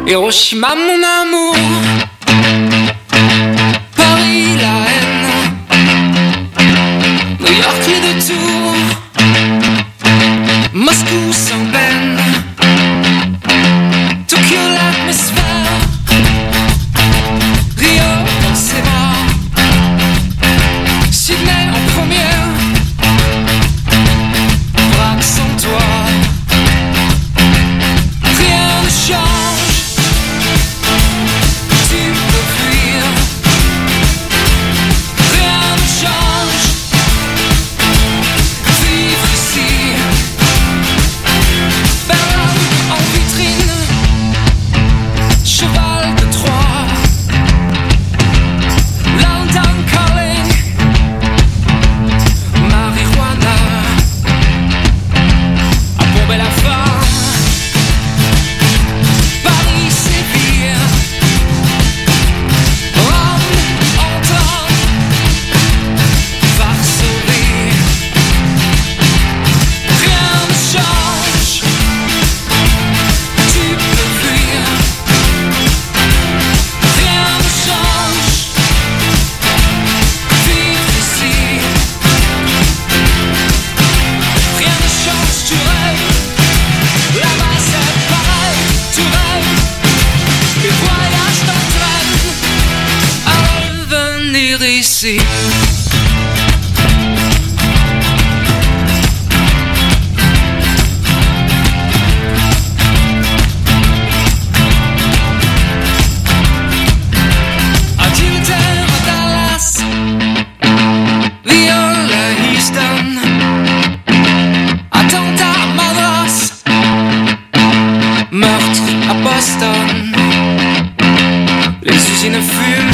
Hiroshima mon amour, Paris la haine, New York les deux tours, Moscou sans peine, Tokyo l'atmosphère, Rio dans ses bras, Sydney en première, Prague sans toi, rien ne change. Ici. Adultère à Dallas, viol à Houston, attentat à Madras, meurtre à Boston, les usines fument.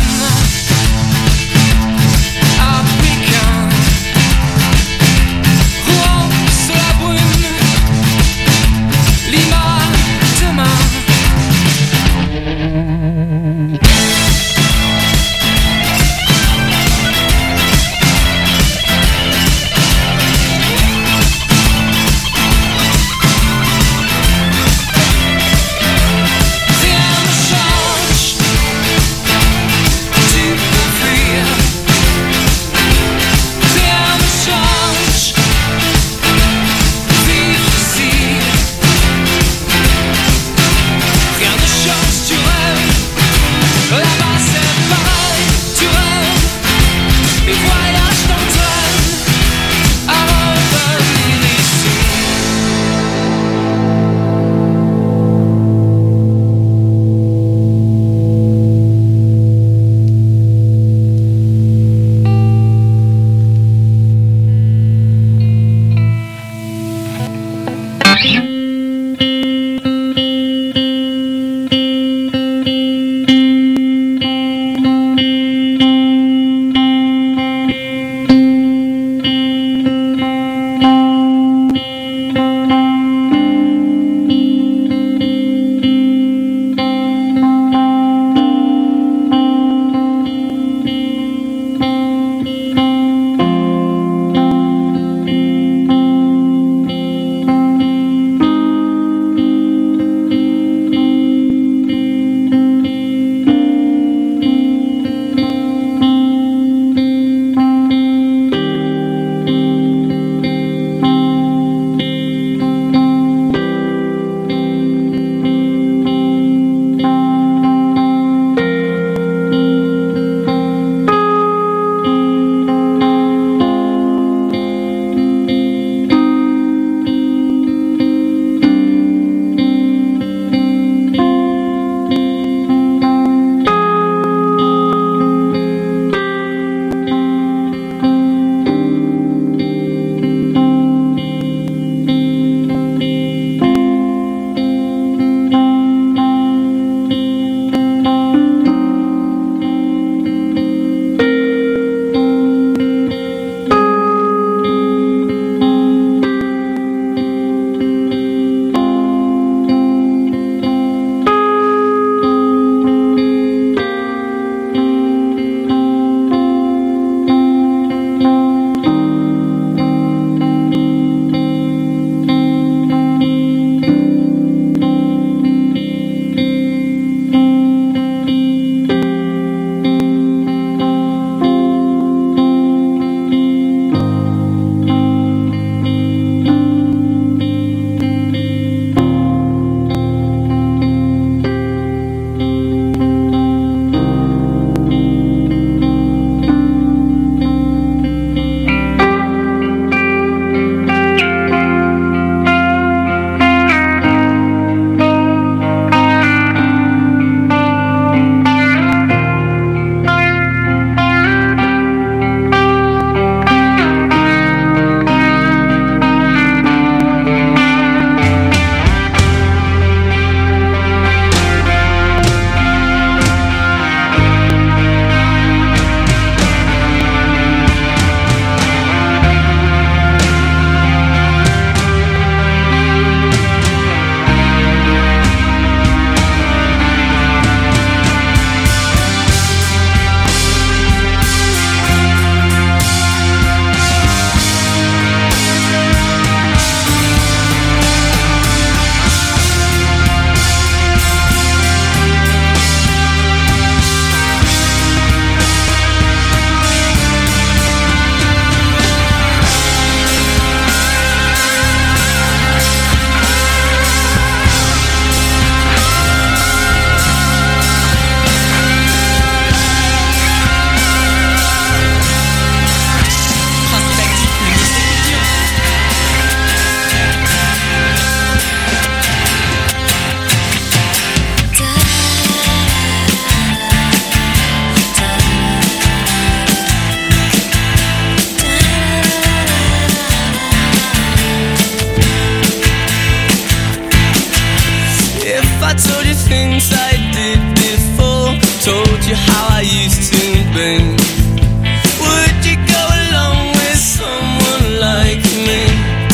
I told you things I did before, told you how I used to be. Would you go along with someone like me?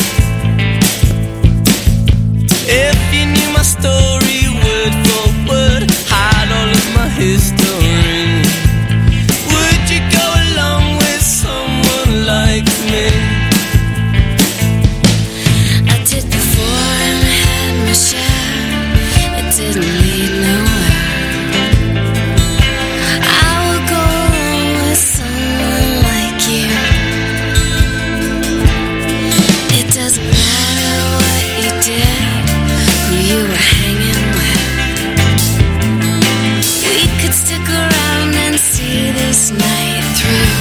If you knew my story word for word, had all of my history, would you go along with someone like me? I did before and I had my share. It didn't lead nowhere. I will go along with someone like you. It doesn't matter what you did, who you were hanging with. We could stick around and see this night through.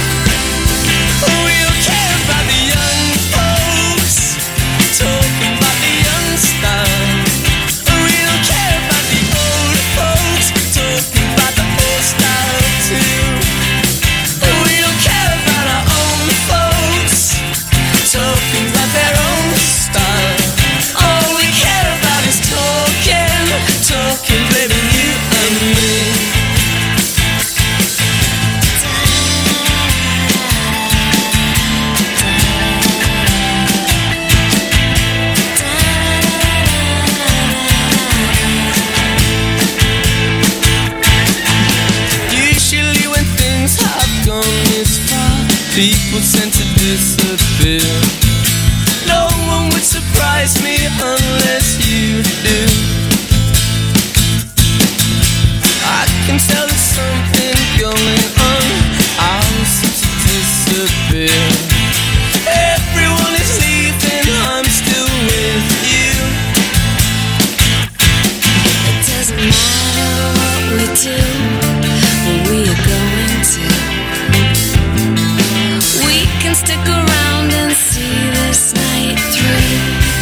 We don't care about the young folks, talking about the young style. We don't care about the old folks, talking about the old style too. We don't care about our own folks, talking about their own style. All we care about is talking, talking, baby, you and me. Usually when things have gone this far, people tend to disappear. No one would surprise me unless you do. I can tell there's something going on, I'll seem to disappear. Everyone is leaving, I'm still with you. It doesn't matter what we do, where we are going to. We can stick around and see this night through.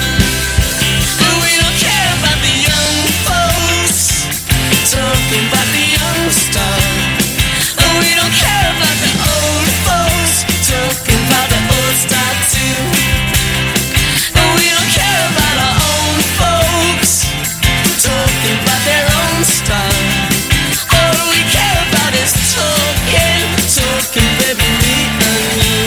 We don't care about the young folks, talking about the young style. We don't care about the old folks, talking about the old style too. We don't care about our own folks, talking about their own style. All we care about is talking, talking, baby, me and you.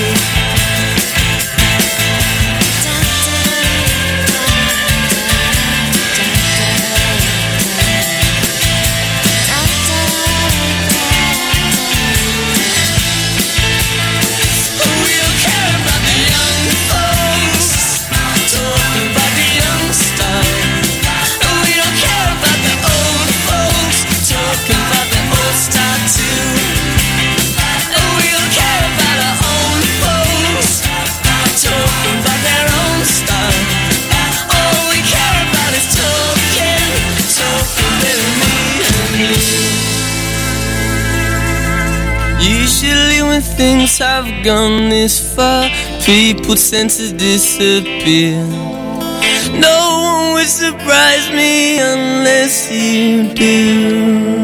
We don't care about the young folks, talking about the young style. We don't care about the old folks, talking about the old style too. We don't care about our own folks, talking about their own style. All we care about is talking, talking with me and you. Usually when things have gone this far, people tend to disappear. No one would surprise me unless you do.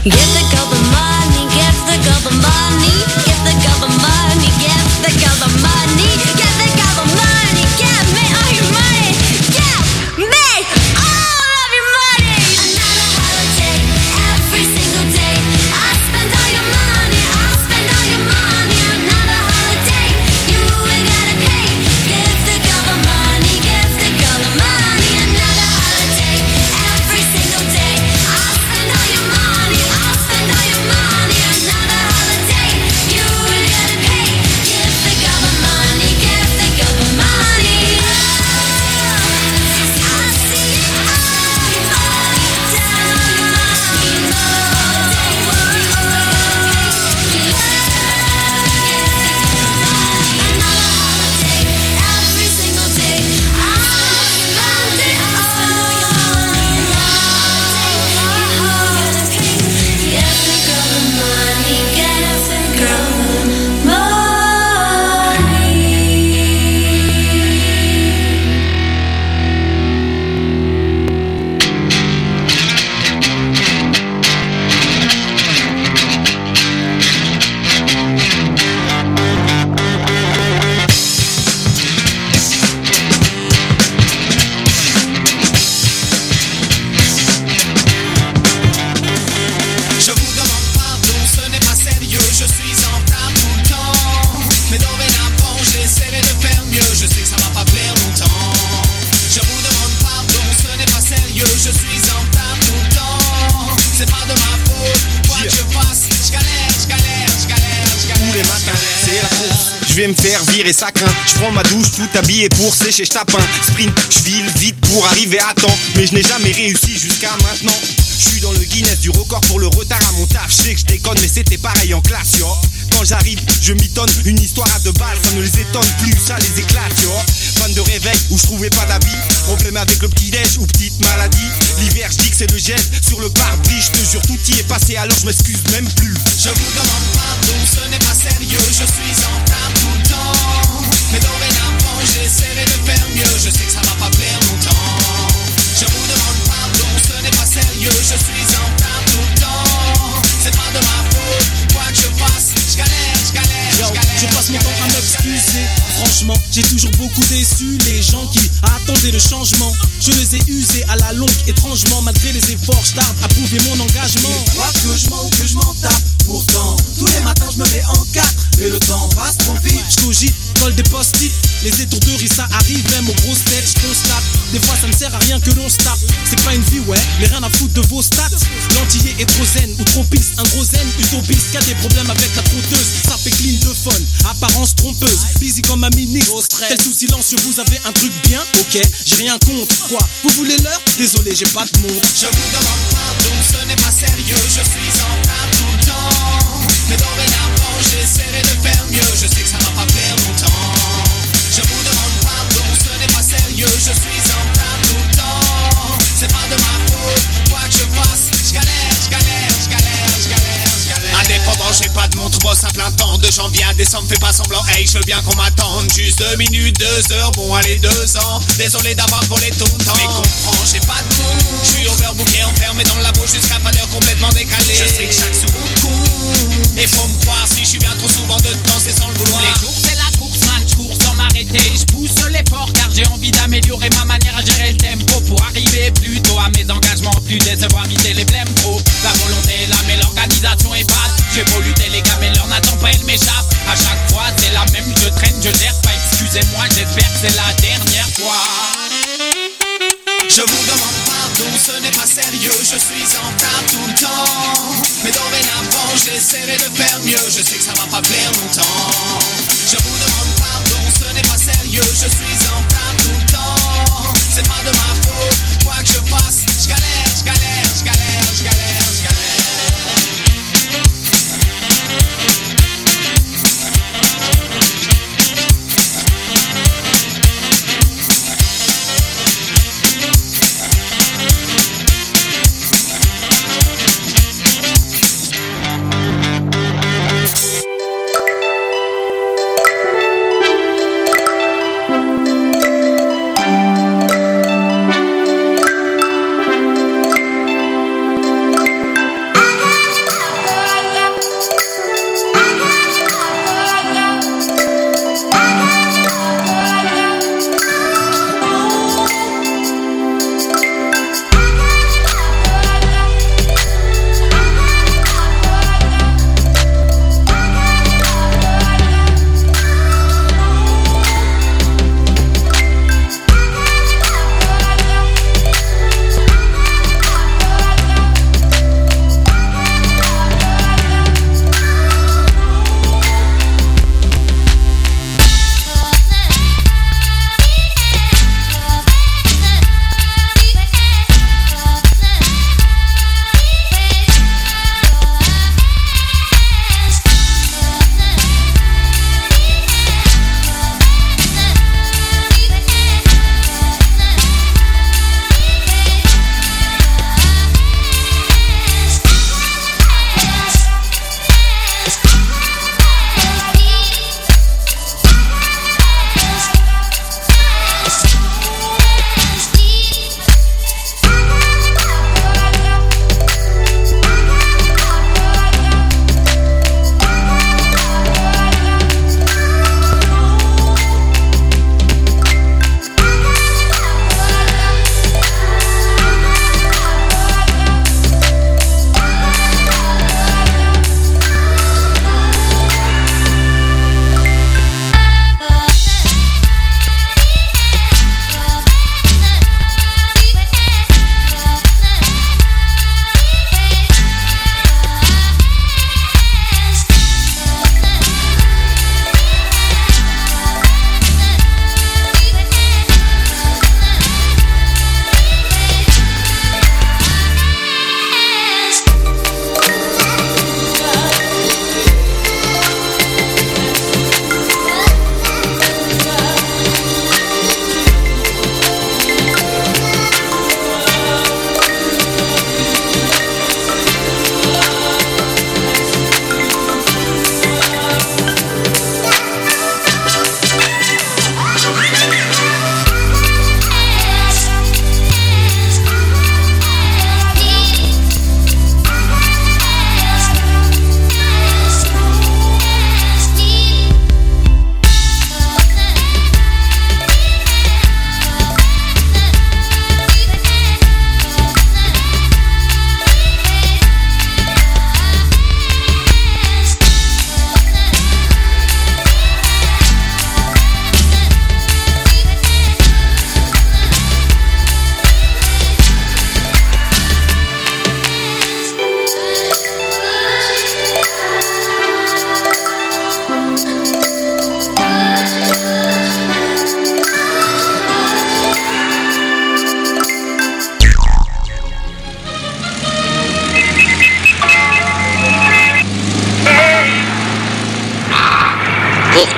Give the girl the money, give the girl the money, give the girl the money, give the girl the money, give the girl the money, give me all your money, give me all of your money. Another holiday, every single day. I spend all your money, I'll spend all your money. Another holiday, you ain't gotta pay. Give the girl the money, give the girl the money. Another holiday, every single day. I'll spend all your money, I'll spend all your money. Another holiday, you ain't gotta pay. Give the girl the money, give the girl the money. I see it all, your money, down on your money, Another holiday, every single day. I'll spend it all. Give the girl the money, give the girl the money. Je vous demande pardon, ce n'est pas sérieux, je suis en retard tout le temps. Mais dorénavant, j'essaierai de faire mieux, je sais que ça va pas plaire longtemps. Je vous demande pardon, ce n'est pas sérieux, je suis en retard tout le temps. C'est pas de ma faute, quoi que je fasse, je galère. Tous les matins, c'est la course. Je vais me faire virer ça craint. Je prends ma douche tout habillé pour sécher, je tape un sprint. Je file vite pour arriver à temps, mais je n'ai jamais réussi jusqu'à maintenant. Je suis dans le Guinness du record pour le retard à mon taf. Je sais que je déconne, mais c'était pareil en classe, yo. Quand j'arrive, je mitonne une histoire à 2 balles. Ça ne les étonne plus, ça les éclate, yo. Fan de réveil où je trouvais pas d'habit. Problème avec le petit-déj ou petite maladie. L'hiver, je dis que c'est le gel sur le pare-brise. Je te jure, tout y est passé, alors je m'excuse même plus. Je vous demande pardon, ce n'est pas sérieux, je suis en retard tout le temps. Mais dorénavant, j'essaierai de faire mieux, je sais que ça va pas plaire longtemps. Je vous demande pardon, ce n'est pas sérieux, je suis en retard tout le temps. C'est pas de ma faute, quoi que je fasse, je galère. Je passe mon temps à m'excuser. Franchement, j'ai toujours beaucoup déçu les gens qui attendaient le changement. Je les ai usés à la longue, étrangement. Malgré les efforts, je tarde à prouver mon engagement. Crois que je mens ou que je m'en tape. Pourtant, tous les matins je me mets en 4. Et le temps passe trop vite. Je cogite, colle des post-it. Les étourderies ça arrive même aux grosses têtes. Je constate, des fois ça ne sert à rien que l'on se tape. C'est pas une vie, ouais, mais rien à foutre de vos stats. L'antillais est trop zen ou trop pisse. Un gros zen, utopiste, qu'a des problèmes avec la trotteuse. Ça fait clean de fun, apparence trompeuse. Busy comme un ministre, tel sous silencieux. Vous avez un truc bien, ok, j'ai rien contre. Quoi, vous voulez l'heure? Désolé, j'ai pas de montre. Je vous demande pardon, ce n'est pas sérieux, je suis en retard tout le temps. Mais dorénavant, j'essaierai de faire mieux, je sais que ça va pas plaire longtemps. Je vous demande pardon, ce n'est pas sérieux, je suis en retard tout le temps. C'est pas de ma faute, quoi que je fasse, je galère. Indépendant, j'ai pas de montre, bosse à plein temps. De janvier à décembre, fais pas semblant, hey, je veux bien qu'on m'attende. Juste 2 minutes, 2 heures, bon allez 2 ans. Désolé d'avoir volé ton temps, mais comprends, j'ai pas de montre. Je suis overbooké, enfermé dans le labo jusqu'à pas d'heure complètement décalé. Je sais que chaque seconde compte, et faut me croire si je suis bien trop souvent dedans, c'est sans le vouloir. Les jours c'est la course, man, je cours sans m'arrêter. Je pousse l'effort car j'ai envie d'améliorer ma manière à gérer le tempo. Pour arriver plus tôt à mes engagements, plus décevoir, vider les blèmes trop. La volonté est là mais l'organisation est basse. J'ai beau lutter les gars mais l'heure n'attend pas, elle m'échappe. À chaque fois c'est la même, je traîne, je gère pas. Excusez-moi, j'espère que c'est la dernière fois. Je vous demande pardon, ce n'est pas sérieux, je suis en retard tout le temps. Mais dorénavant, j'essaierai de faire mieux, je sais que ça va pas plaire longtemps. Je vous demande pardon, ce n'est pas sérieux, je suis en retard tout le temps. C'est pas de ma faute, quoi que je fasse, je galère.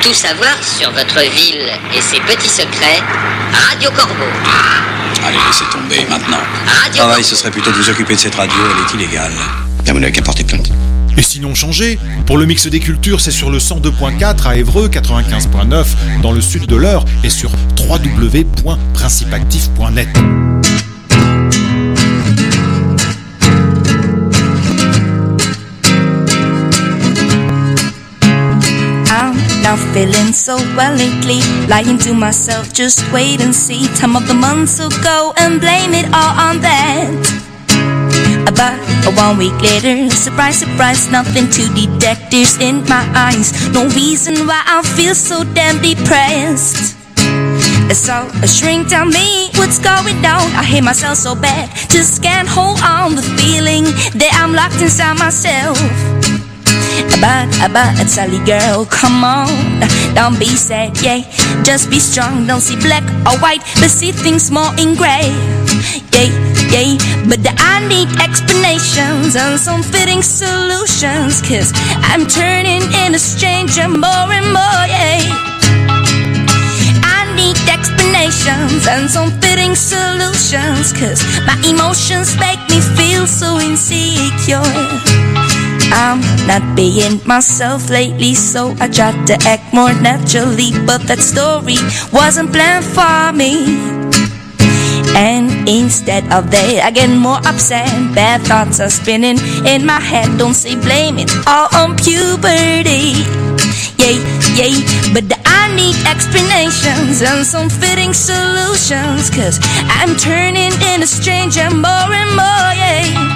Tout savoir sur votre ville et ses petits secrets, Radio Corbeau. Allez, laissez tomber maintenant. Radio Travail, Corbeau. ce serait plutôt de vous occuper de cette radio, elle est illégale. Vous n'avez qu'à porter plainte. Et sinon changé, pour le mix des cultures, c'est sur le 102.4 à Évreux, 95.9 dans le sud de l'Eure et sur www.principeactif.net. I'm not feeling so well lately. Lying to myself, just wait and see. Time of the month will go and blame it all on that. About 1 week later, surprise, surprise, nothing to detect. Tears in my eyes, no reason why I feel so damn depressed. So a shrink tell me what's going on. I hate myself so bad, just can't hold on the feeling that I'm locked inside myself. But Sally girl, come on, don't be sad, yeah. Just be strong, don't see black or white, but see things more in gray. Yeah, but I need explanations and some fitting solutions, 'cause I'm turning into a stranger more and more, yeah. I need explanations and some fitting solutions, 'cause my emotions make me feel so insecure. I'm not being myself lately, so I tried to act more naturally, but that story wasn't planned for me. And instead of that, I get more upset. Bad thoughts are spinning in my head. Don't say blame it all on puberty. Yeah, but I need explanations and some fitting solutions, 'cause I'm turning into a stranger more and more, yeah.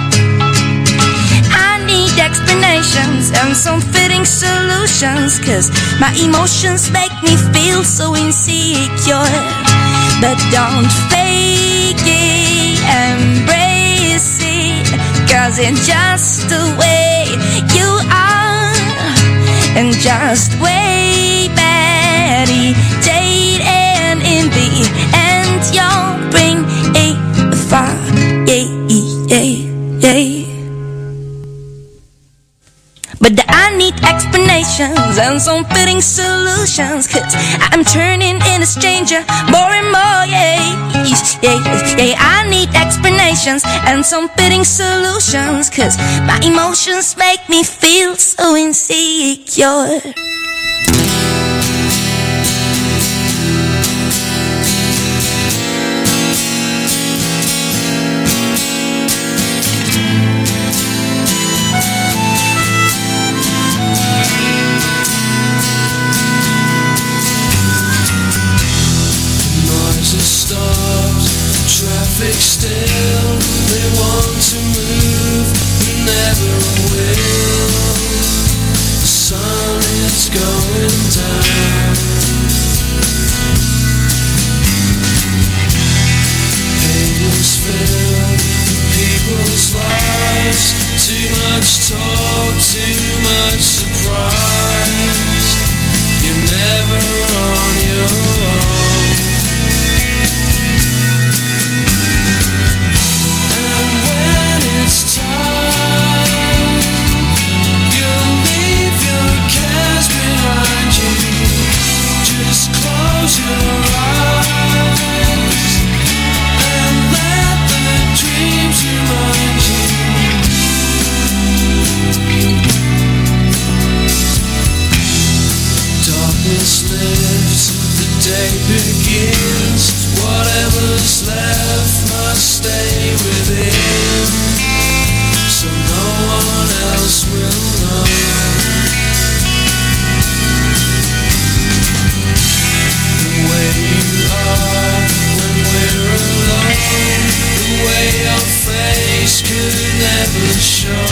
Explanations and some fitting solutions, 'cause my emotions make me feel so insecure. But don't fake it, embrace it, 'cause it's just the way you are. And just way meditate, and in the end you'll bring it far. Yeah. But I need explanations and some fitting solutions, 'cause I'm turning into a stranger more and more, yeah. I need explanations and some fitting solutions, 'cause my emotions make me feel so insecure. Traffic still, they want to move, never will. The sun is going down. Painless filled people's lives. Too much talk, too much surprise. You're never on your own. It's time, you'll leave your cares behind you. Just close your eyes and let the dreams remind you. Darkness lifts, the day begins. Whatever's left must stay within, so no one else will know. The way you are when we're alone, the way your face could never show,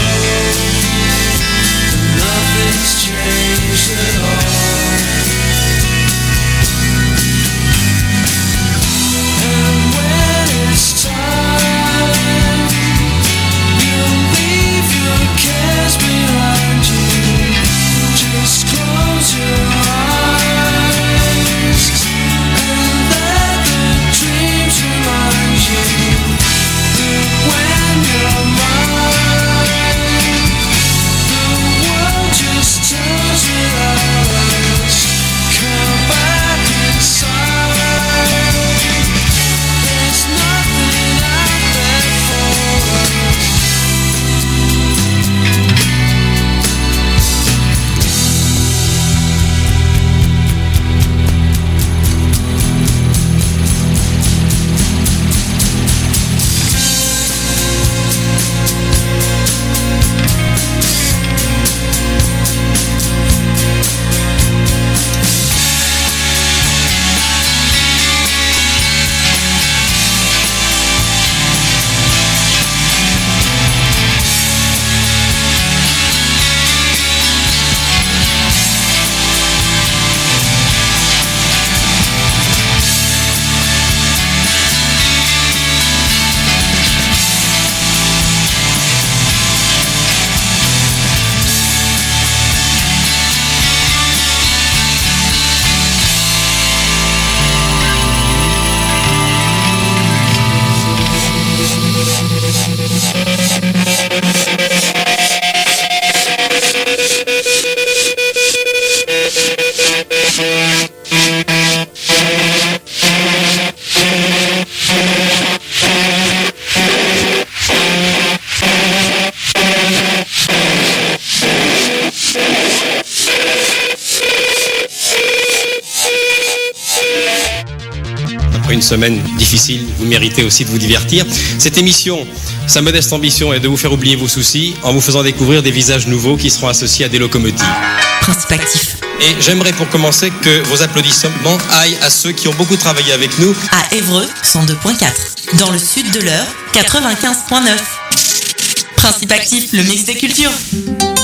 and nothing's changed at all. And when it's time, you'll leave your cares behind you. Just close your eyes and let the dreams remind you that when your mind une semaine difficile, vous méritez aussi de vous divertir. Cette émission, sa modeste ambition est de vous faire oublier vos soucis en vous faisant découvrir des visages nouveaux qui seront associés à des locomotives. Principe actif. Et j'aimerais pour commencer que vos applaudissements aillent à ceux qui ont beaucoup travaillé avec nous. À Évreux, 102.4. Dans le sud de l'Eure, 95.9. Principe actif, le mix des cultures.